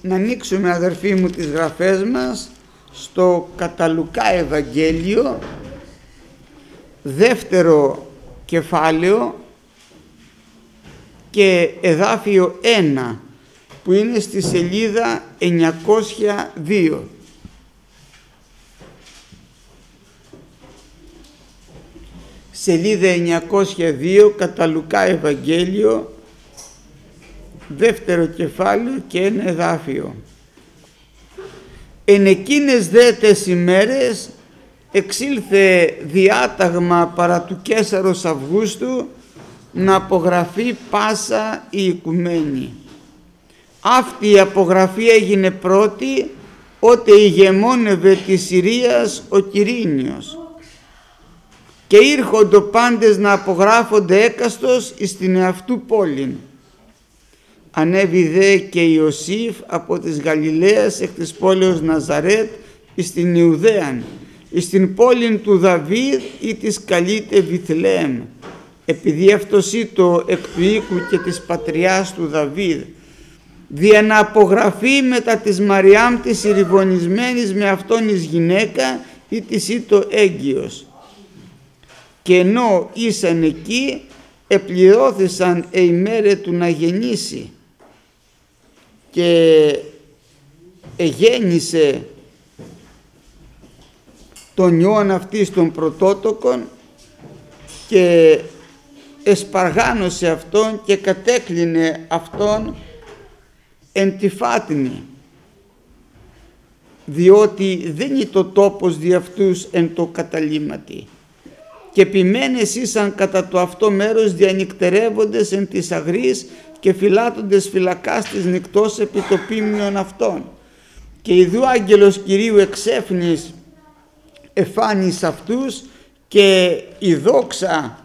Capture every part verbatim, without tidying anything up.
να ανοίξουμε, αδερφοί μου, τις γραφές μας στο κατά Λουκά Ευαγγέλιο, δεύτερο κεφάλαιο και εδάφιο ένα, που είναι στη σελίδα εννιακόσια δύο. Σελίδα εννιακόσια δύο, κατά Λουκά Ευαγγέλιο, δεύτερο κεφάλαιο και ένα εδάφιο. Εν εκείνες δε τες ημέρες εξήλθε διάταγμα παρά του Καίσαρος Αυγούστου να απογραφεί πάσα η οικουμένη. Αυτή η απογραφή έγινε πρώτη ότε ηγεμόνευε της Συρίας ο Quirinios, και ήρχοντο πάντες να απογράφονται έκαστος εις την εαυτού πόλην. Ανέβη δε και Ιωσήφ από της Γαλιλαίας εκ της πόλεως Ναζαρέτ εις την Ιουδαίαν, εις την πόλην του Δαβίδ ή της καλείται Βιθλεέμ, επειδή αυτός ήτο εκ του οίκου και της πατριάς του Δαβίδ, δια να απογραφεί μετά της Μαριάμ της ηρυβωνισμένης με αυτόν εις γυναίκα ή της ήτο έγκυος. Και ενώ ήσαν εκεί επληρώθησαν η ημέρα του να γεννήσει, και εγέννησε τον ιόν αυτής των πρωτότοκων και εσπαργάνωσε αυτόν και κατέκλινε αυτόν εν τη φάτνη, διότι δεν είναι το τόπος δι' αυτούς εν το καταλήμματι, και επιμένες ήσαν κατά το αυτό μέρος διανυκτερεύοντες εν της αγρής και φυλάτοντες φυλακάς της νυκτός επί το πίμνιον αυτών. Και ιδού άγγελος Κυρίου εξέφνης εφάνης αυτούς, και η δόξα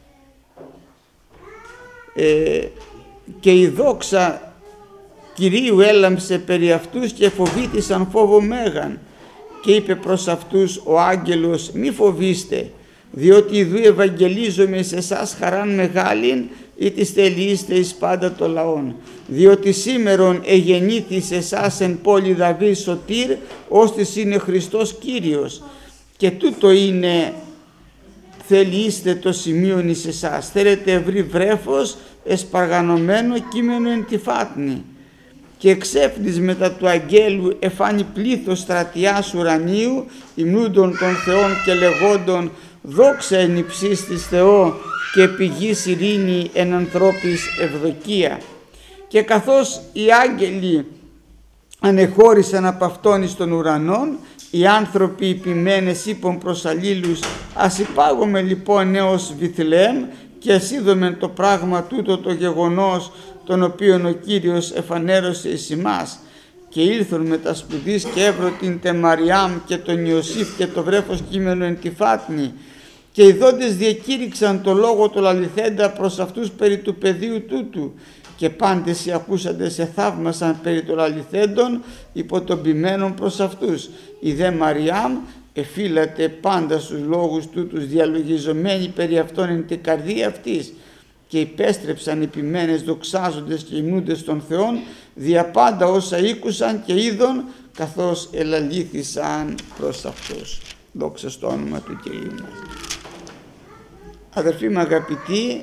ε, και η δόξα Κυρίου έλαμψε περί αυτούς και φοβήθησαν φόβο μέγαν, και είπε προς αυτούς ο άγγελος, μη φοβήστε, διότι ιδού ευαγγελίζομαι σε εσάς χαράν μεγάλην ή της θελείστε εις πάντα το λαόν, διότι σήμερον εγεννήθη σε εσάς εν πόλη Δαβίδ σωτήρ, ώστις είναι Χριστός Κύριος, και τούτο είναι θελείστε το σημείον εις εσάς. Θέλετε ευρύ βρέφος εσπαργανωμένο κείμενο εν τη φάτνη. Και εξέφνης μετά του αγγέλου εφάνει πλήθος στρατιάς ουρανίου, υμνούντων των Θεών και λεγόντων, δόξα εν υψής της Θεό και πηγής ειρήνη εν ανθρώπης ευδοκία. Και καθώς οι άγγελοι ανεχώρησαν από αυτόν εις των ουρανών, οι άνθρωποι υπημένες είπαν προς αλλήλους, ας υπάγουμε λοιπόν νέος Βιθλεέμ και ας είδομεν το πράγμα τούτο το γεγονός τον οποίον ο Κύριος εφανέρωσε εις ημάς. Και ήλθον με τα σπουδής και έβρω την τε Μαριάμ και τον Ιωσήφ και το βρέφος κείμενο εν τη φάτνη, και οι δόντες διακήρυξαν το λόγο του λαληθέντα προς αυτούς περί του παιδίου τούτου, και πάντες οι ακούσαντες εθαύμασαν περί των λαληθέντων υπό των ποιμένων προς αυτούς. Η δε Μαριάμ εφύλατε πάντα στους λόγους τούτους διαλογιζομένη περί αυτών εν την καρδία αυτής, και υπέστρεψαν οι ποιμένες δοξάζοντες και υμνούντες των Θεών δια πάντα όσα ήκουσαν και είδων, καθώς ελαλήθησαν προς αυτούς. Δόξα στο όνομα του Κυρίου μας. Αδερφοί μου αγαπητοί,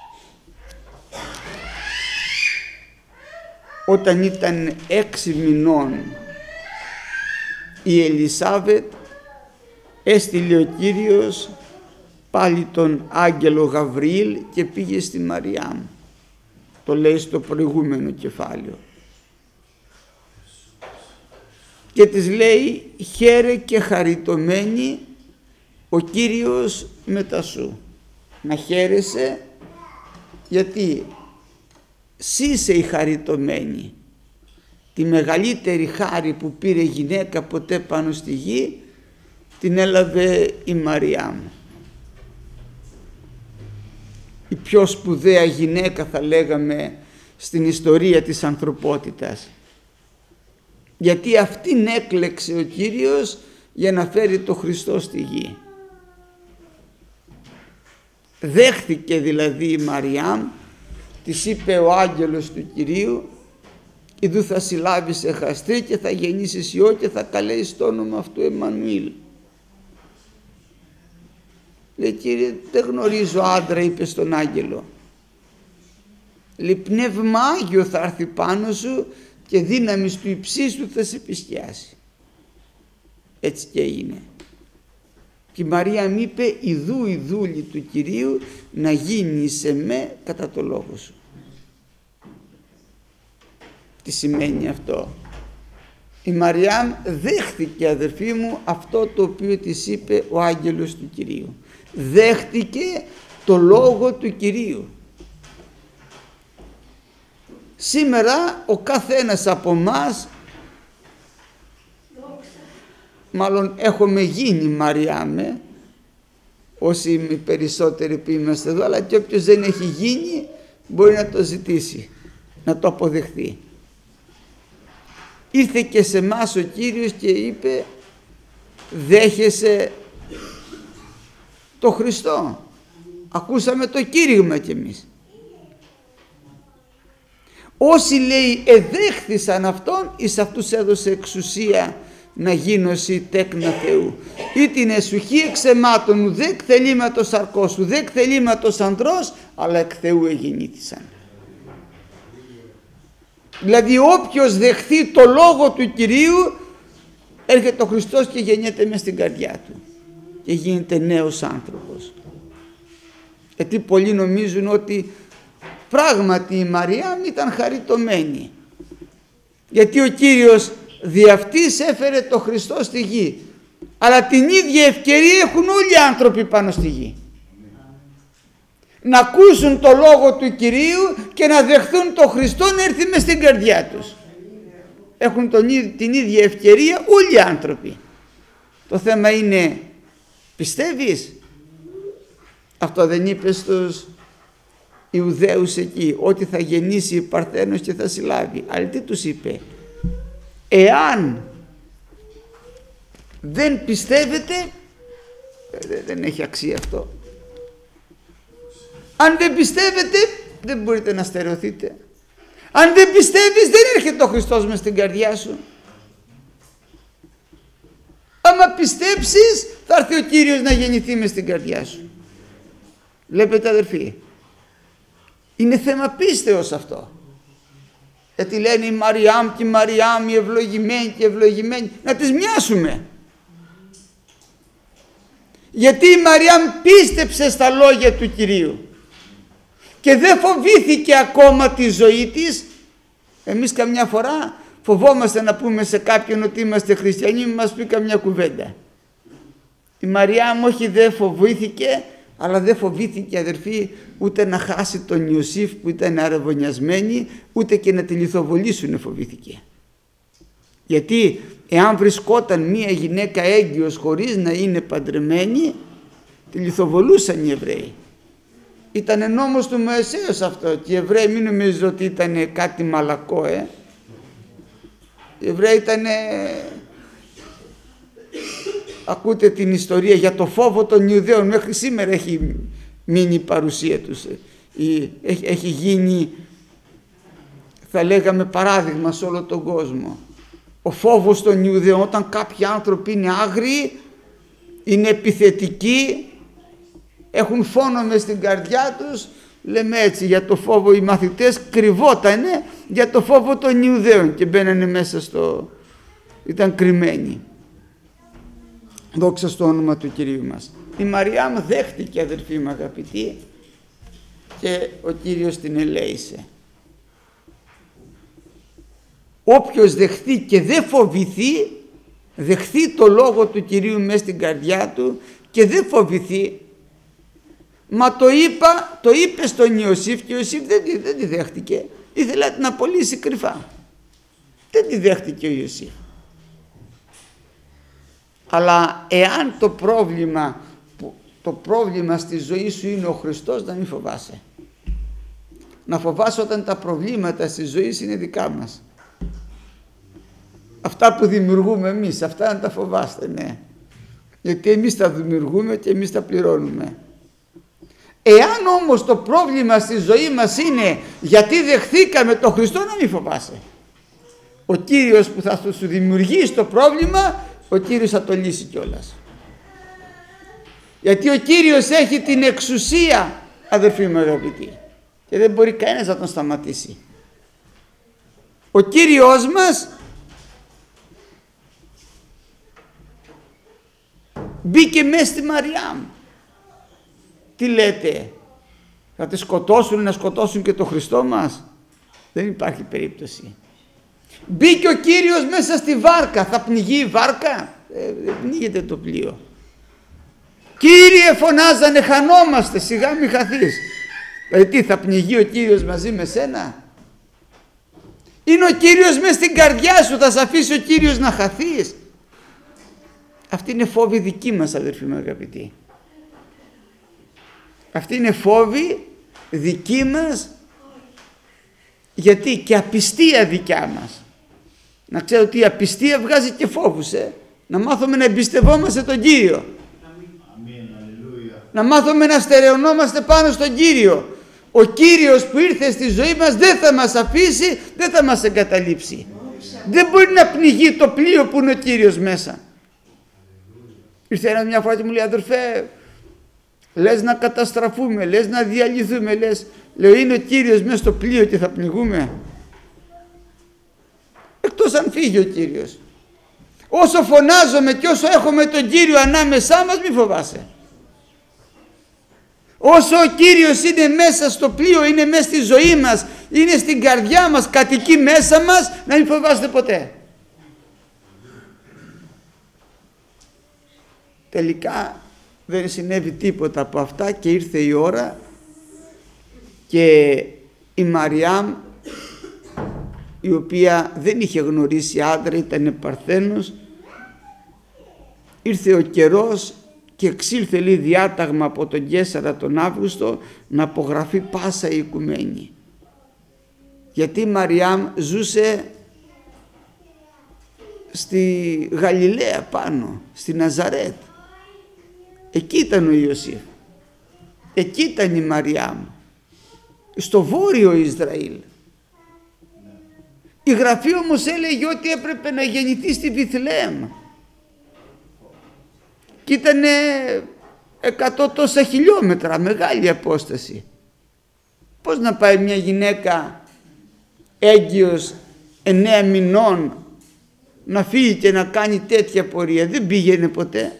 όταν ήταν έξι μηνών η Ελισάβετ, έστειλε ο Κύριος πάλι τον άγγελο Γαβριήλ και πήγε στη Μαριάμ. Το λέει στο προηγούμενο κεφάλαιο. Και της λέει, χαίρε και χαριτωμένη ο Κύριος μετά σου. Να χαίρεσαι, γιατί εσύ είσαι η χαριτωμένη. Τη μεγαλύτερη χάρη που πήρε γυναίκα ποτέ πάνω στη γη την έλαβε η Μαριάμ. Η πιο σπουδαία γυναίκα, θα λέγαμε, στην ιστορία της ανθρωπότητας. Γιατί αυτήν έκλεξε ο Κύριος για να φέρει το Χριστό στη γη. Δέχθηκε δηλαδή η Μαριάμ, της είπε ο άγγελος του Κυρίου, Ιδού θα συλλάβεις εχαστρή και θα γεννήσεις ιό και θα καλέσεις το όνομα αυτού Εμμανουήλ. Λέει, Κύριε, δεν γνωρίζω άντρα, είπε στον άγγελο. Λέει, πνεύμα Άγιο θα έρθει πάνω σου και δύναμης του υψίστου θα σε επισκιάσει. Έτσι και έγινε. Και η Μαρία μου είπε, ιδού η δούλη του Κυρίου να γίνει σε με κατά το λόγο σου. Τι σημαίνει αυτό? Η Μαριάμ δέχτηκε, αδερφοί μου, αυτό το οποίο της είπε ο άγγελος του Κυρίου. Δέχτηκε το λόγο του Κυρίου. Σήμερα ο καθένας από μας, μάλλον έχουμε γίνει Μαριάμε, όσοι οι περισσότεροι που είμαστε εδώ, αλλά και όποιος δεν έχει γίνει μπορεί να το ζητήσει, να το αποδεχθεί. Ήρθε και σε εμάς ο Κύριος και είπε, δέχεσαι το Χριστό? Ακούσαμε το κήρυγμα κι εμείς. Όσοι, λέει, εδέχθησαν Αυτόν, εις αυτούς έδωσε εξουσία να γίνωσι τέκνα Θεού. Ή την εσουχή εξαιμάτων ουδέ εκ θελήματος σαρκός, ουδέ εκ θελήματος ανδρός, αλλά εκ Θεού εγεννήθησαν. Δηλαδή όποιος δεχθεί το λόγο του Κυρίου, έρχεται ο Χριστός και γεννιέται μες στην καρδιά του και γίνεται νέος άνθρωπος. Γιατί πολλοί νομίζουν ότι πράγματι η Μαρία ήταν χαριτωμένη, γιατί ο Κύριος δι' αυτής έφερε το Χριστό στη γη, αλλά την ίδια ευκαιρία έχουν όλοι οι άνθρωποι πάνω στη γη. Να ακούσουν το λόγο του Κυρίου και να δεχθούν το Χριστό να έρθει μες στην καρδιά τους. Έχουν τον, την ίδια ευκαιρία όλοι οι άνθρωποι. Το θέμα είναι, πιστεύεις? Αυτό δεν είπε στους Ιουδαίους εκεί, ότι θα γεννήσει Παρθένος και θα συλλάβει? Αλλά τι τους είπε? Εάν δεν πιστεύετε, δεν έχει αξία αυτό. Αν δεν πιστεύετε, δεν μπορείτε να στερεωθείτε. Αν δεν πιστεύεις, δεν έρχεται ο Χριστός μες στην καρδιά σου. Άμα πιστέψεις, θα έρθει ο Κύριος να γεννηθεί μες στην καρδιά σου. Βλέπετε, αδερφοί, είναι θέμα πίστεως αυτό. Γιατί λένε η Μαριάμ και η Μαριάμ, η ευλογημένη και η ευλογημένη, να τις μοιάσουμε. Γιατί η Μαριάμ πίστεψε στα λόγια του Κυρίου και δεν φοβήθηκε ακόμα τη ζωή της. Εμείς καμιά φορά φοβόμαστε να πούμε σε κάποιον ότι είμαστε χριστιανοί, μην μας πει καμιά κουβέντα. Η Μαριάμ όχι, δεν φοβήθηκε, αλλά δεν φοβήθηκε, αδερφοί, ούτε να χάσει τον Ιωσήφ που ήταν αραβωνιασμένη, ούτε και να τη λιθοβολήσουν φοβήθηκε. Γιατί εάν βρισκόταν μία γυναίκα έγκυος χωρίς να είναι παντρεμένη, τη λιθοβολούσαν οι Εβραίοι. Ήτανε νόμος του Μωυσέως αυτό, και οι Εβραίοι μην νομίζω ότι ήταν κάτι μαλακό, ε. Οι Εβραίοι ήτανε... Ακούτε την ιστορία για το φόβο των Ιουδαίων, μέχρι σήμερα έχει μείνει η παρουσία τους, έχει, έχει γίνει, θα λέγαμε, παράδειγμα σε όλο τον κόσμο. Ο φόβος των Ιουδαίων, όταν κάποιοι άνθρωποι είναι άγριοι, είναι επιθετικοί, έχουν φόνο μες στην καρδιά τους, λέμε έτσι, για το φόβο οι μαθητές κρυβότανε για το φόβο των Ιουδαίων και μπαίνανε μέσα στο... ήταν κρυμμένοι. Δόξα στο όνομα του Κυρίου μας. Η Μαριάμ δέχτηκε, αδερφοί μου αγαπητοί, και ο Κύριος την ελέησε. Όποιος δεχθεί και δεν φοβηθεί, δεχθεί το λόγο του Κυρίου μέσα στην καρδιά του και δεν φοβηθεί. Μα το είπα, το είπε στον Ιωσήφ και ο Ιωσήφ δεν, δεν τη δέχτηκε. Ήθελε να την απολύσει κρυφά. Δεν τη δέχτηκε ο Ιωσήφ. Αλλά εάν το πρόβλημα, το πρόβλημα στη ζωή σου είναι ο Χριστός, να μην φοβάσαι. Να φοβάσαι όταν τα προβλήματα στη ζωή είναι δικά μας. Αυτά που δημιουργούμε εμείς, αυτά να τα φοβάστε, ναι. Γιατί εμείς τα δημιουργούμε και εμείς τα πληρώνουμε. Εάν όμως το πρόβλημα στη ζωή μας είναι γιατί δεχθήκαμε τον Χριστό, να μην φοβάσαι. Ο Κύριος που θα σου δημιουργήσει το πρόβλημα, ο Κύριος θα το λύσει κιόλας. Γιατί ο Κύριος έχει την εξουσία, αδερφοί μου αγαπητοί, και δεν μπορεί κανένας να τον σταματήσει. Ο Κύριος μας μπήκε μέσα στη Μαριάμ. Τι λέτε, θα τη σκοτώσουν, να σκοτώσουν και το Χριστό μας? Δεν υπάρχει περίπτωση. Μπήκε ο Κύριος μέσα στη βάρκα. Θα πνιγεί η βάρκα? Ε, δεν πνίγεται το πλοίο. Κύριε, φωνάζανε, χανόμαστε, σιγά μη χαθείς. Δηλαδή τι, θα πνιγεί ο Κύριος μαζί με σένα? Είναι ο Κύριος μέσα στην καρδιά σου, θα σε αφήσει ο Κύριος να χαθείς? Αυτή είναι φόβη δική μας, αδερφοί μου αγαπητοί. Αυτή είναι φόβη δική μας. Γιατί? Και απιστία δικιά μας. Να ξέρω ότι η απιστία βγάζει και φόβους, ε? Να μάθουμε να εμπιστευόμαστε τον Κύριο. Αμήν, να μάθουμε να στερεωνόμαστε πάνω στον Κύριο. Ο Κύριος που ήρθε στη ζωή μας δεν θα μας αφήσει, δεν θα μας εγκαταλείψει. Δεν μπορεί να πνιγεί το πλοίο που είναι ο Κύριος μέσα. Ήρθε ένα μια φορά και μου λέει, αδερφέ, λες να καταστραφούμε, λες να διαλυθούμε, λες. Λέω, είναι ο Κύριος μέσα στο πλοίο και θα πνιγούμε? Εκτός αν φύγει ο Κύριος. Όσο φωνάζομαι και όσο έχουμε τον Κύριο ανάμεσά μας, μη φοβάσαι. Όσο ο Κύριος είναι μέσα στο πλοίο, είναι μέσα στη ζωή μας, είναι στην καρδιά μας, κατοικεί μέσα μας, να μην φοβάστε ποτέ. Τελικά δεν συνέβη τίποτα από αυτά και ήρθε η ώρα και η Μαριάμ, η οποία δεν είχε γνωρίσει άντρα, ήταν παρθένος, ήρθε ο καιρός και εξήλθε λέει διάταγμα από τον Καίσαρα τον Αύγουστο να απογραφεί πάσα η οικουμένη. Γιατί η Μαριάμ ζούσε στη Γαλιλαία πάνω, στη Ναζαρέτ. Εκεί ήταν ο Ιωσήφ, εκεί ήταν η Μαριάμ, στο βόρειο Ισραήλ. Η Γραφή όμως έλεγε ότι έπρεπε να γεννηθεί στη Βιθλεέμ και ήταν εκατό τόσα χιλιόμετρα, μεγάλη απόσταση. Πώς να πάει μια γυναίκα έγκυος εννέα μηνών να φύγει και να κάνει τέτοια πορεία? Δεν πήγαινε ποτέ.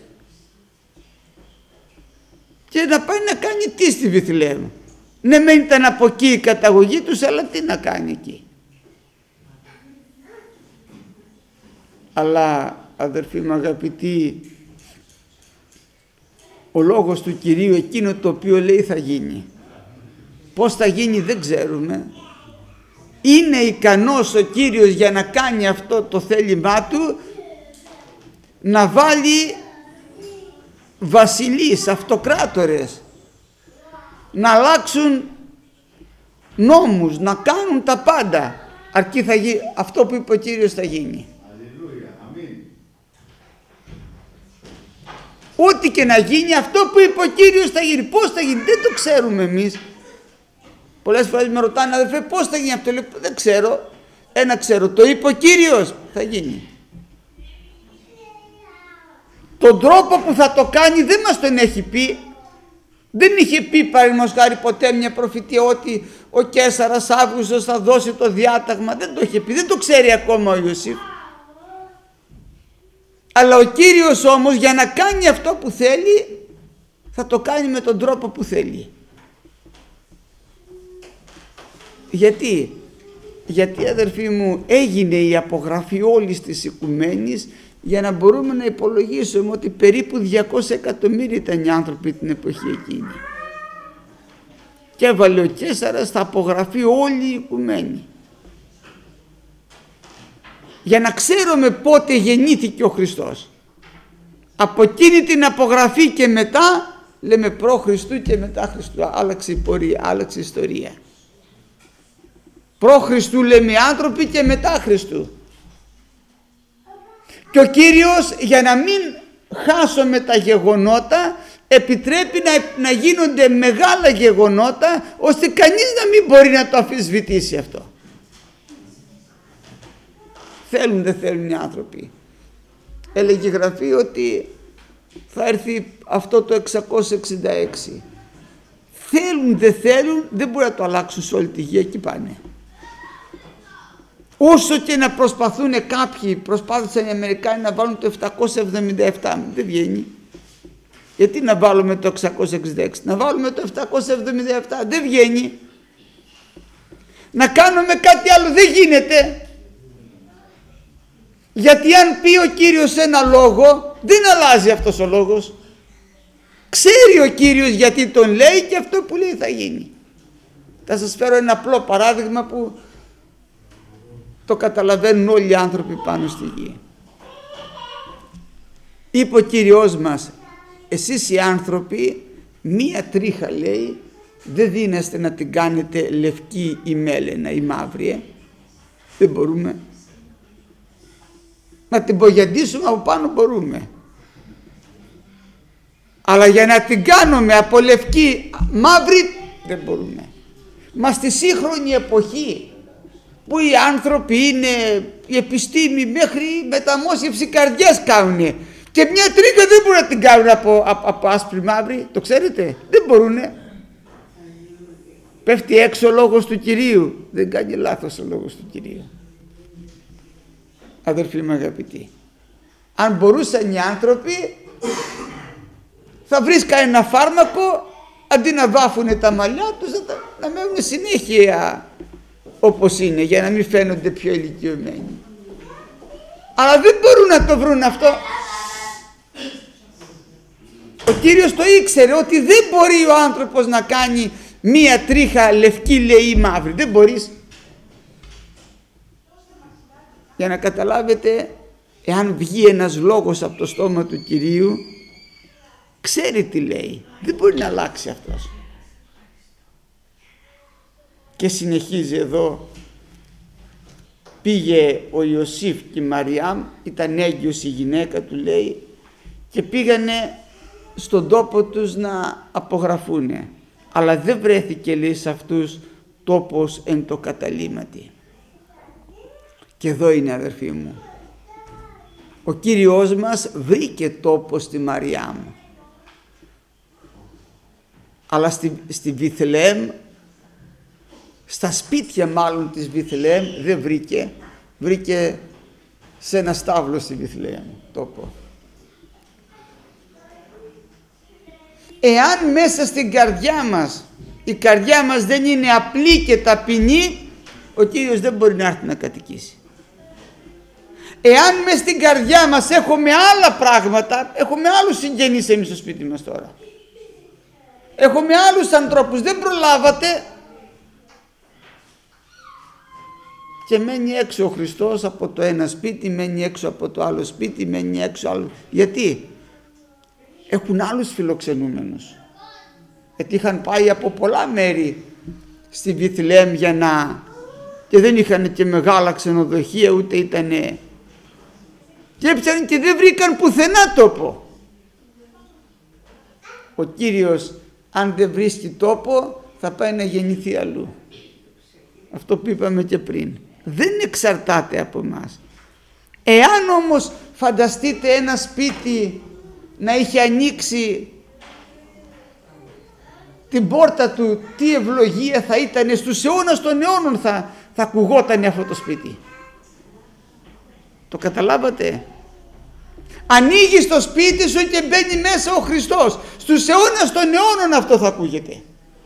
Και να πάει να κάνει τι στη Βιθλεέμ? Ναι, μεν ήταν από εκεί η καταγωγή τους, αλλά τι να κάνει εκεί? Αλλά αδερφοί μου αγαπητοί, ο λόγος του Κυρίου, εκείνο το οποίο λέει θα γίνει. Πώς θα γίνει δεν ξέρουμε. Είναι ικανός ο Κύριος για να κάνει αυτό το θέλημά του, να βάλει βασιλείς, αυτοκράτορες, να αλλάξουν νόμους, να κάνουν τα πάντα, αρκεί θα γίνει αυτό που είπε ο Κύριος θα γίνει. Ό,τι και να γίνει, αυτό που είπε ο Κύριος θα γίνει. Πώς θα γίνει? Δεν το ξέρουμε εμείς. Πολλές φορές με ρωτάνε, αδερφέ, πώς θα γίνει αυτό? Λέω, δεν ξέρω. Ένα ξέρω, το είπε ο Κύριος, θα γίνει. Τον τρόπο που θα το κάνει δεν μας τον έχει πει. Δεν είχε πει παραδείγματος χάρη ποτέ μια προφητεία ότι ο Καίσαρας Αύγουστος θα δώσει το διάταγμα. Δεν το είχε πει, δεν το ξέρει ακόμα ο Ιωσήφ. Αλλά ο Κύριος όμως για να κάνει αυτό που θέλει θα το κάνει με τον τρόπο που θέλει. Γιατί? Γιατί αδερφοί μου έγινε η απογραφή όλης της οικουμένης για να μπορούμε να υπολογίσουμε ότι περίπου διακόσια εκατομμύρια ήταν οι άνθρωποι την εποχή εκείνη. Και έβαλε ο Καίσαρας θα απογραφεί όλη η οικουμένη. Για να ξέρουμε πότε γεννήθηκε ο Χριστός. Από εκείνη την απογραφή και μετά, λέμε προ Χριστού και μετά Χριστού, άλλαξε η πορεία, άλλαξε η ιστορία. Προ Χριστού λέμε άνθρωποι και μετά Χριστού. Και ο Κύριος για να μην χάσουμε τα γεγονότα επιτρέπει να, να γίνονται μεγάλα γεγονότα ώστε κανείς να μην μπορεί να το αμφισβητήσει αυτό. θέλουν δεν θέλουν οι άνθρωποι. Έλεγε η Γραφή ότι θα έρθει αυτό το εξακόσια εξήντα έξι. Θέλουν δεν θέλουν, δεν μπορεί να το αλλάξουν σε όλη τη γη, εκεί πάνε. Όσο και να προσπαθούν κάποιοι, προσπάθησαν οι Αμερικάνοι να βάλουν το επτακόσια εβδομήντα επτά, δεν βγαίνει. Γιατί να βάλουμε το εξακόσια εξήντα έξι, να βάλουμε το επτακόσια εβδομήντα επτά, δεν βγαίνει. Να κάνουμε κάτι άλλο, δεν γίνεται. Γιατί αν πει ο Κύριος ένα λόγο, δεν αλλάζει αυτός ο λόγος. Ξέρει ο Κύριος γιατί τον λέει και αυτό που λέει θα γίνει. Θα σας φέρω ένα απλό παράδειγμα που το καταλαβαίνουν όλοι οι άνθρωποι πάνω στη γη. Είπε ο Κύριος μας, εσείς οι άνθρωποι μία τρίχα, λέει, δεν δίνεστε να την κάνετε λευκή ή μέλαινα ή μαύρη, ε? Δεν μπορούμε. Να την πογιαντίσουμε από πάνω μπορούμε. Αλλά για να την κάνουμε από λευκή μαύρη δεν μπορούμε. Μα στη σύγχρονη εποχή που οι άνθρωποι είναι, η επιστήμη μέχρι μεταμόσχευση καρδιάς κάνουνε και μια τρίχα δεν μπορούν να την κάνουν από, από, από άσπρη μαύρη, το ξέρετε, δεν μπορούνε. Πέφτει έξω ο λόγος του Κυρίου, δεν κάνει λάθος ο λόγος του Κυρίου. Αδερφοί μου αγαπητοί, αν μπορούσαν οι άνθρωποι θα βρίσκαν ένα φάρμακο, αντί να βάφουνε τα μαλλιά τους να, να μένουν συνέχεια όπως είναι, για να μην φαίνονται πιο ηλικιωμένοι. Αλλά δεν μπορούν να το βρουν αυτό. Ο Κύριος το ήξερε ότι δεν μπορεί ο άνθρωπος να κάνει μία τρίχα λευκή, λέει, ή μαύρη. Δεν μπορείς. Για να καταλάβετε, εάν βγει ένας λόγος από το στόμα του Κυρίου, ξέρει τι λέει. Δεν μπορεί να αλλάξει αυτός. Και συνεχίζει εδώ. Πήγε ο Ιωσήφ και η Μαριάμ, ήταν έγκυος η γυναίκα του, λέει, και πήγανε στον τόπο τους να απογραφούνε. Αλλά δεν βρέθηκε, λέει, σε αυτούς τόπος εν το καταλήμματι. Και εδώ είναι, αδερφοί μου, ο Κύριος μας βρήκε τόπο στη Μαριάμ. Αλλά στη, στη Βιθλεέμ, στα σπίτια μάλλον της Βιθλεέμ δεν βρήκε, βρήκε σε ένα στάβλο στη Βιθλεέμ τόπο. Εάν μέσα στην καρδιά μας, η καρδιά μας δεν είναι απλή και ταπεινή, ο Κύριος δεν μπορεί να έρθει να κατοικήσει. Εάν μες στην καρδιά μας έχουμε άλλα πράγματα, έχουμε άλλους συγγενείς εμείς στο σπίτι μας τώρα, έχουμε άλλους ανθρώπους, δεν προλάβατε, και μένει έξω ο Χριστός από το ένα σπίτι, μένει έξω από το άλλο σπίτι, μένει έξω άλλο. Γιατί? Έχουν άλλους φιλοξενούμενους. Γιατί είχαν πάει από πολλά μέρη στη Βιθλεέμ για να... και δεν είχαν και μεγάλα ξενοδοχεία, ούτε ήτανε... και έψανε και δεν βρήκαν πουθενά τόπο. Ο Κύριος, αν δεν βρίσκει τόπο, θα πάει να γεννηθεί αλλού. Αυτό που είπαμε και πριν. Δεν εξαρτάται από εμάς. Εάν όμως φανταστείτε ένα σπίτι να είχε ανοίξει την πόρτα του, τι ευλογία θα ήταν, στους αιώνας των αιώνων θα, θα ακουγόταν αυτό το σπίτι. Το καταλάβατε? Ανοίγεις το σπίτι σου και μπαίνει μέσα ο Χριστός. Στους αιώνας των αιώνων αυτό θα ακούγεται.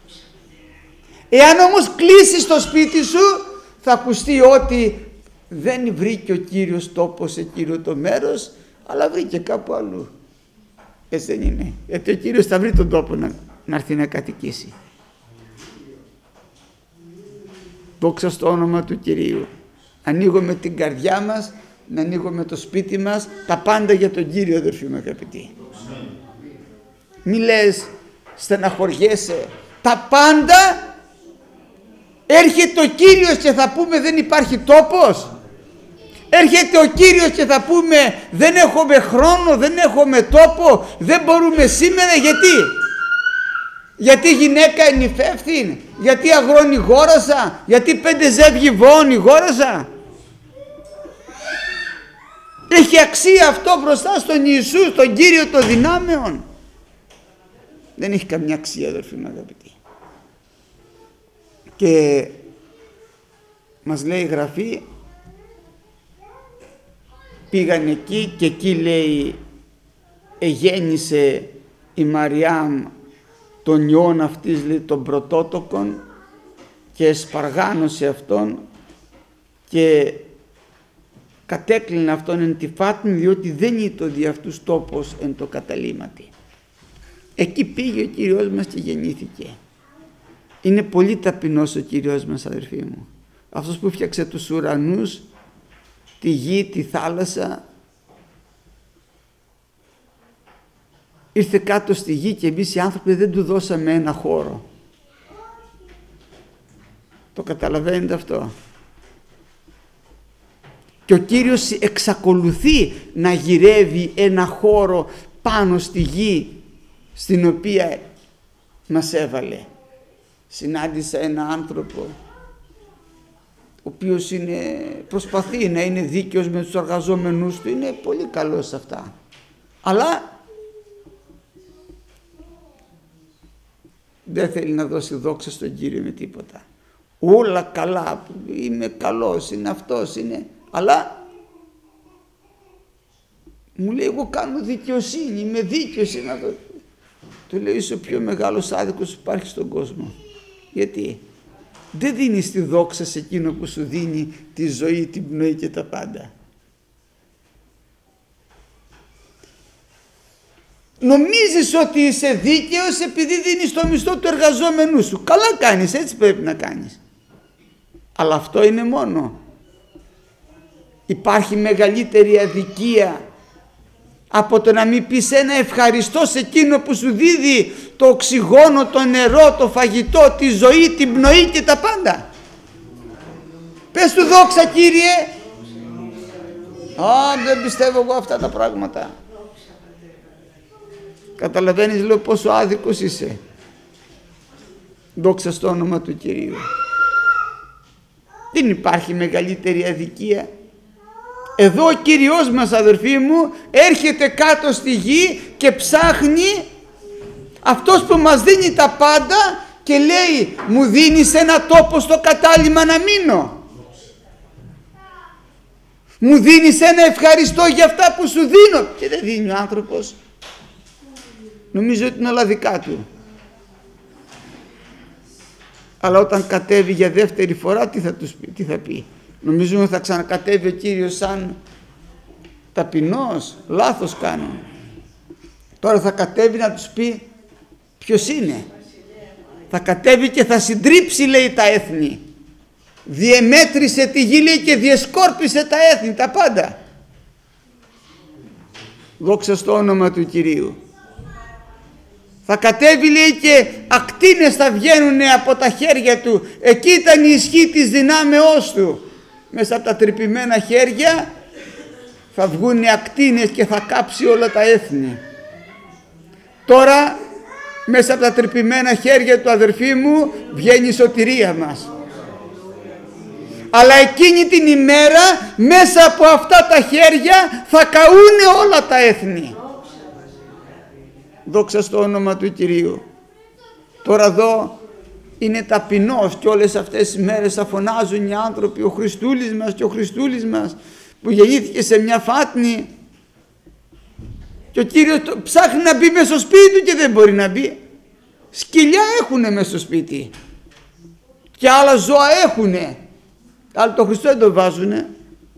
Εάν όμως κλείσεις το σπίτι σου, θα ακουστεί ότι δεν βρήκε ο Κύριος τόπο σε εκείνο το μέρος, αλλά βρήκε κάπου αλλού. Έτσι δεν είναι? Γιατί ο Κύριος θα βρει τον τόπο να, να έρθει να κατοικήσει. Δόξα στο όνομα του Κυρίου. Ανοίγουμε την καρδιά μας, να ανοίγουμε το σπίτι μας, τα πάντα για τον Κύριο, αδερφοί μου αγαπητοί. Μη λες, στεναχωριέσαι, τα πάντα. Έρχεται ο Κύριος και θα πούμε δεν υπάρχει τόπος. Έρχεται ο Κύριος και θα πούμε δεν έχουμε χρόνο, δεν έχουμε τόπο, δεν μπορούμε σήμερα. Γιατί? Γιατί γυναίκα είναι υπεύθυνη, γιατί αγρόνι γόρασα, γιατί πέντε ζεύγη βόωνη γόρασα. Έχει αξία αυτό μπροστά στον Ιησού, τον Κύριο των δυνάμεων? Δεν έχει καμιά αξία, αδελφοί μου αγαπητοί. Και μας λέει η Γραφή, πήγαν εκεί και εκεί λέει εγέννησε η Μαριάμ τον ιόν αυτής, λέει, των πρωτότοκων, και εσπαργάνωσε αυτόν και κατέκλεινε αυτόν εν τη φάτνη, διότι δεν ήταν δι' αυτούς τόπος εν το καταλήμματι. Εκεί πήγε ο Κύριος μας και γεννήθηκε. Είναι πολύ ταπεινός ο Κύριος μας, αδερφοί μου. Αυτός που φτιάξε τους ουρανούς, τη γη, τη θάλασσα, ήρθε κάτω στη γη και εμείς οι άνθρωποι δεν του δώσαμε ένα χώρο. Το καταλαβαίνετε αυτό? Και ο Κύριος εξακολουθεί να γυρεύει ένα χώρο πάνω στη γη στην οποία μας έβαλε. Συνάντησα ένα άνθρωπο ο οποίος είναι, προσπαθεί να είναι δίκαιος με τους εργαζόμενους του, είναι πολύ καλός σε αυτά, αλλά δεν θέλει να δώσει δόξα στον Κύριο με τίποτα. Όλα καλά, είμαι καλός, είναι αυτός, είναι, αλλά μου λέει εγώ κάνω δικαιοσύνη, είμαι δίκαιος, είναι αυτό. Του λέει είσαι ο πιο μεγάλος άδικος που υπάρχει στον κόσμο. Γιατί δεν δίνεις τη δόξα σε εκείνο που σου δίνει τη ζωή, την πνοή και τα πάντα. Νομίζεις ότι είσαι δίκαιος επειδή δίνεις το μισθό του εργαζόμενου σου. Καλά κάνεις, έτσι πρέπει να κάνεις. Αλλά αυτό είναι μόνο. Υπάρχει μεγαλύτερη αδικία από το να μην πεις ένα ευχαριστώ σε εκείνο που σου δίδει το οξυγόνο, το νερό, το φαγητό, τη ζωή, την πνοή και τα πάντα. Πες του δόξα Κύριε. Α, δεν πιστεύω εγώ αυτά τα πράγματα. Καταλαβαίνεις, λέω, πόσο άδικος είσαι. Δόξα στο όνομα του Κυρίου. Δεν υπάρχει μεγαλύτερη αδικία. Εδώ ο Κύριος μας, αδερφοί μου, έρχεται κάτω στη γη και ψάχνει αυτός που μας δίνει τα πάντα και λέει μου δίνεις ένα τόπο στο κατάλημα να μείνω. Μου δίνεις ένα ευχαριστώ για αυτά που σου δίνω. Και δεν δίνει ο άνθρωπος. Νομίζω ότι είναι όλα δικά του. Αλλά όταν κατέβει για δεύτερη φορά τι θα, τους πει, τι θα πει. Νομίζουμε ότι θα ξανακατέβει ο Κύριος σαν ταπεινός. Λάθος κάνουν. Τώρα θα κατέβει να τους πει ποιος είναι. Θα κατέβει και θα συντρίψει, λέει, τα έθνη. Διεμέτρησε τη γη, λέει, και διεσκόρπισε τα έθνη, τα πάντα. Δόξα στο όνομα του Κυρίου. Θα κατέβει, λέει, και ακτίνες θα βγαίνουν από τα χέρια του. Εκεί ήταν η ισχύ της δυνάμεώς του. Μέσα από τα τρυπημένα χέρια θα βγουν οι ακτίνες και θα κάψει όλα τα έθνη. Τώρα μέσα από τα τρυπημένα χέρια του, αδερφοί μου, βγαίνει η σωτηρία μας. Αλλά εκείνη την ημέρα μέσα από αυτά τα χέρια θα καούνε όλα τα έθνη. Δόξα στο όνομα του Κυρίου. Τώρα εδώ είναι ταπεινός και όλες αυτές τις μέρες θα φωνάζουν οι άνθρωποι ο Χριστούλης μας και ο Χριστούλης μας που γεννήθηκε σε μια φάτνη και ο Κύριος ψάχνει να μπει μέσα στο σπίτι του και δεν μπορεί να μπει. Σκυλιά έχουνε μέσα στο σπίτι και άλλα ζώα έχουνε, αλλά το Χριστό δεν το βάζουνε.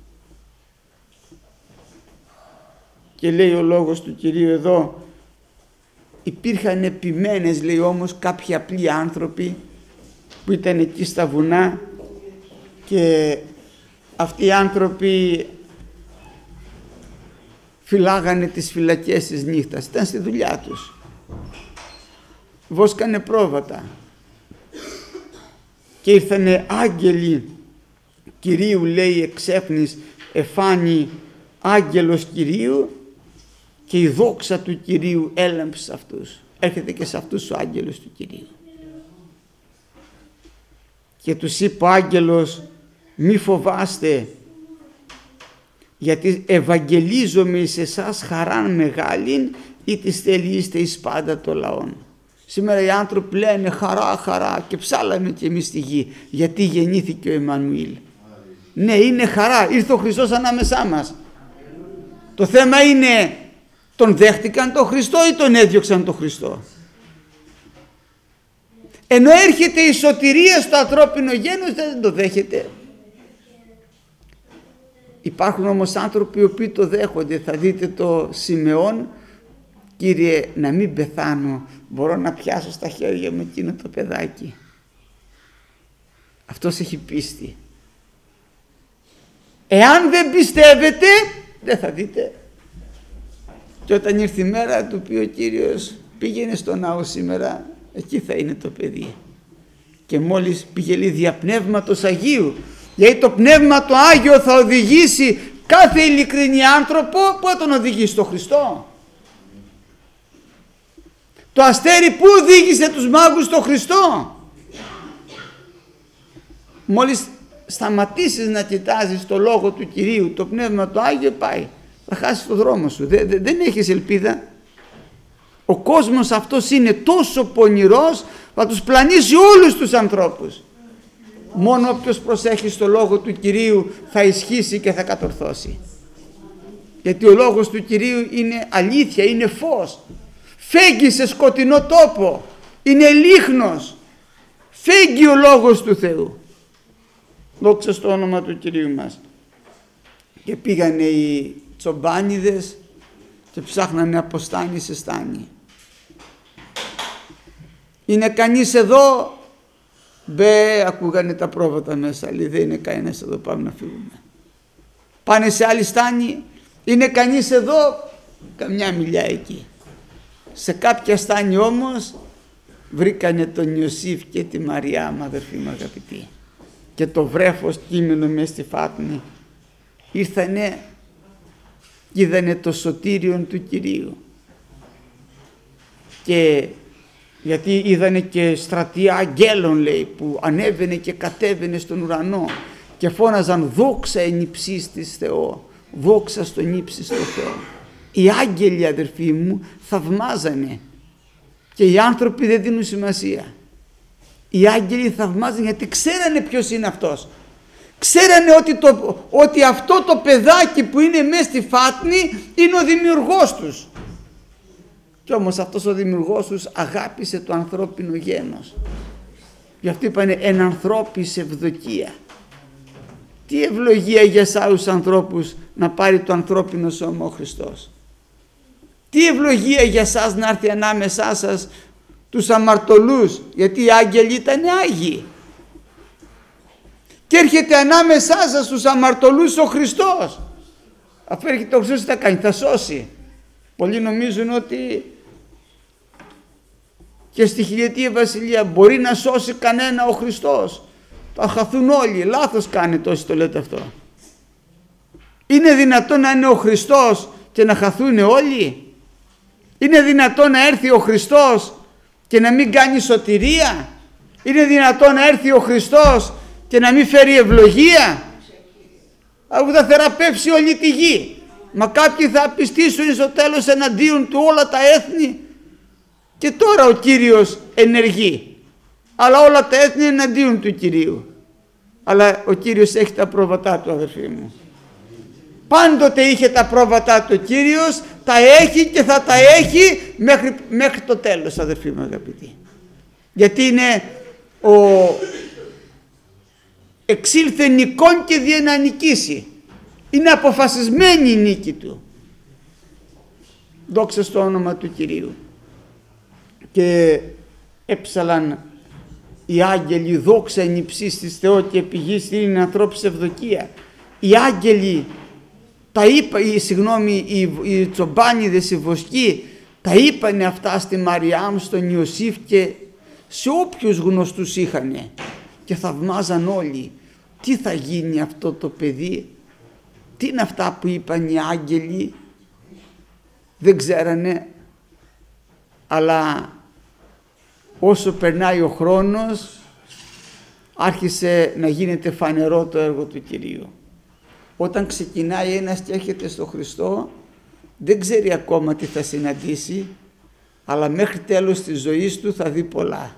Και λέει ο λόγος του Κυρίου εδώ, υπήρχαν επιμένες, λέει, όμως κάποιοι απλοί άνθρωποι που ήταν εκεί στα βουνά και αυτοί οι άνθρωποι φυλάγανε τις φυλακές της νύχτας, ήταν στη δουλειά τους, βόσκανε πρόβατα και ήρθανε άγγελοι Κυρίου, λέει, εξέφνης εφάνει άγγελος Κυρίου και η δόξα του Κυρίου έλαμψε σε αυτούς. Έρχεται και σε αυτούς ο άγγελος του Κυρίου. Και τους είπε ο άγγελος, μη φοβάστε, γιατί ευαγγελίζομαι εις εσάς χαράν μεγάλην, ή της θελείστε εις πάντα το λαόν. Σήμερα οι άνθρωποι λένε χαρά, χαρά και ψάλαμε και εμείς στη γη, γιατί γεννήθηκε ο Εμμανουήλ. Ναι, είναι χαρά, ήρθε ο Χριστός ανάμεσά μας. Το θέμα είναι, τον δέχτηκαν τον Χριστό ή τον έδιωξαν τον Χριστό? Ενώ έρχεται η σωτηρία στο ανθρώπινο γένος, δεν το δέχεται. Υπάρχουν όμως άνθρωποι οι οποίοι το δέχονται. Θα δείτε το Σιμεών, Κύριε, να μην πεθάνω, μπορώ να πιάσω στα χέρια μου εκείνο το παιδάκι. Αυτός έχει πίστη. Εάν δεν πιστεύετε, δεν θα δείτε. Και όταν ήρθε η μέρα, του πει ο Κύριος, πήγαινε στο ναό σήμερα, εκεί θα είναι το παιδί. Και μόλις πήγε λέει δια Πνεύματος Αγίου, γιατί το Πνεύμα το Άγιο θα οδηγήσει κάθε ειλικρινή άνθρωπο, που θα τον οδηγήσει στο Χριστό. Το αστέρι που οδήγησε τους μάγους στο Χριστό? Μόλις σταματήσεις να κοιτάζεις το Λόγο του Κυρίου, το Πνεύμα το Άγιο πάει, θα χάσεις το δρόμο σου, δεν, δεν, δεν έχεις ελπίδα. Ο κόσμος αυτός είναι τόσο πονηρός, θα τους πλανήσει όλους τους ανθρώπους. Μόνο όποιος προσέχει στο Λόγο του Κυρίου θα ισχύσει και θα κατορθώσει. Γιατί ο Λόγος του Κυρίου είναι αλήθεια, είναι φως. Φέγγει σε σκοτεινό τόπο, είναι λίχνος. Φέγγει ο Λόγος του Θεού. Δόξα στο όνομα του Κυρίου μας. Και πήγανε οι τσομπάνιδες και ψάχνανε από στάνη σε στάνη. Είναι κανείς εδώ? Μπε, ακούγανε τα πρόβατα μέσα, λέει δεν είναι κανένας εδώ, πάμε να φύγουμε. Πάνε σε άλλη στάνη, είναι κανείς εδώ? Καμιά μιλιά εκεί. Σε κάποια στάνη όμως βρήκανε τον Ιωσήφ και τη Μαριά, αδερφοί μου αγαπητοί, και το βρέφος κείμενο μες στη φάτνη. Ήρθανε και είδανε το σωτήριον του Κυρίου, και γιατί είδανε και στρατεία αγγέλων, λέει, που ανέβαινε και κατέβαινε στον ουρανό και φώναζαν δόξα εν υψίστης Θεό, δόξα στον ύψιστο Θεό. Οι άγγελοι, αδερφοί μου, θαυμάζανε και οι άνθρωποι δεν δίνουν σημασία. Οι άγγελοι θαυμάζανε γιατί ξέρανε ποιος είναι αυτός. Ξέρανε ότι, το, ότι αυτό το παιδάκι που είναι μέσα στη φάτνη είναι ο δημιουργός τους. Κι όμως αυτός ο δημιουργός τους αγάπησε το ανθρώπινο γένος. Γι' αυτό είπανε εν ανθρώπης ευδοκία. Τι ευλογία για εσάς ανθρώπους να πάρει το ανθρώπινο σώμα ο Χριστός. Τι ευλογία για εσάς να έρθει ανάμεσά σας τους αμαρτωλούς, γιατί οι άγγελοι ήταν άγιοι. Και έρχεται ανάμεσά σας τους αμαρτωλούς ο Χριστός. Αφού έρχεται ο Χριστός τι θα κάνει? Θα σώσει. Πολλοί νομίζουν ότι και στη χιλιετία βασιλεία μπορεί να σώσει κανένα ο Χριστός. Θα χαθούν όλοι. Λάθος κάνετε όσοι το λέτε αυτό. Είναι δυνατόν να είναι ο Χριστός και να χαθούν όλοι? Είναι δυνατόν να έρθει ο Χριστός και να μην κάνει σωτηρία? Είναι δυνατόν να έρθει ο Χριστός και να μην φέρει ευλογία? Αφού θα θεραπεύσει όλη τη γη. Μα κάποιοι θα πιστήσουν στο τέλος εναντίον του όλα τα έθνη. Και τώρα ο Κύριος ενεργεί. Αλλά όλα τα έθνη εναντίον του Κυρίου. Αλλά ο Κύριος έχει τα πρόβατά του, αδερφοί μου. Πάντοτε είχε τα πρόβατά του ο Κύριος, τα έχει και θα τα έχει μέχρι, μέχρι το τέλος, αδερφοί μου αγαπητοί. Γιατί είναι ο εξήλθε νικών και δια να νικήσει. Είναι αποφασισμένη η νίκη του. Δόξα στο όνομα του Κυρίου. Και έψαλαν οι άγγελοι δόξα εν υψίστης Θεό και επιγείς είναι ανθρώπης ευδοκία. Οι άγγελοι τα είπα, οι, συγγνώμη, οι, οι τσομπάνιδες, οι βοσκοί τα είπανε αυτά στη Μαριάμ, στον Ιωσήφ και σε όποιους γνωστούς είχανε και θαυμάζαν όλοι. Τι θα γίνει αυτό το παιδί? Τι είναι αυτά που είπαν οι άγγελοι? Δεν ξέρανε, αλλά όσο περνάει ο χρόνος άρχισε να γίνεται φανερό το έργο του Κυρίου. Όταν ξεκινάει ένας και έρχεται στο Χριστό, δεν ξέρει ακόμα τι θα συναντήσει, αλλά μέχρι τέλος της ζωής του θα δει πολλά.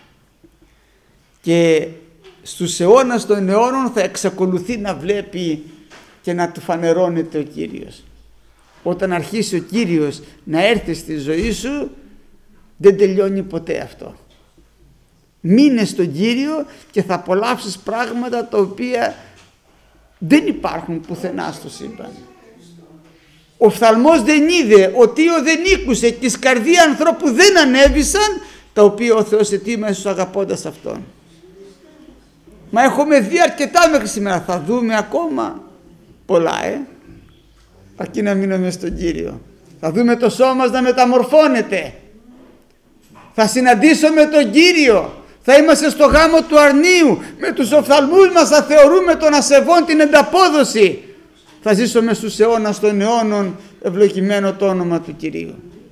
Και στους αιώνας των αιώνων θα εξακολουθεί να βλέπει και να του φανερώνεται ο Κύριος. Όταν αρχίσει ο Κύριος να έρθει στη ζωή σου, δεν τελειώνει ποτέ αυτό. Μείνε στον Κύριο και θα απολαύσεις πράγματα τα οποία δεν υπάρχουν πουθενά στο σύμπαν. Ο οφθαλμός δεν είδε, ο Τίο δεν ήκουσε και εις καρδία ανθρώπου δεν ανέβησαν, τα οποία ο Θεός ετοίμασε στους αγαπώντας Αυτόν. Μα έχουμε δει αρκετά μέχρι σήμερα, θα δούμε ακόμα πολλά, ε. αρκεί να μείνουμε στον Κύριο. Θα δούμε το σώμα μας να μεταμορφώνεται. Θα συναντήσουμε τον Κύριο. Θα είμαστε στο γάμο του αρνίου. Με τους οφθαλμούς μας θα θεωρούμε τον ασεβόν την ενταπόδοση. Θα ζήσουμε στους αιώνας των αιώνων, ευλογημένο το όνομα του Κυρίου.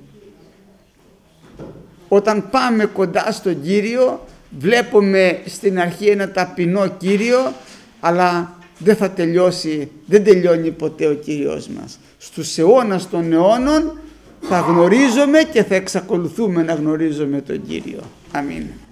Όταν πάμε κοντά στον Κύριο, βλέπουμε στην αρχή ένα ταπεινό Κύριο, αλλά δεν θα τελειώσει, δεν τελειώνει ποτέ ο Κύριος μας. Στους αιώνας των αιώνων θα γνωρίζουμε και θα εξακολουθούμε να γνωρίζουμε τον Κύριο. Αμήν.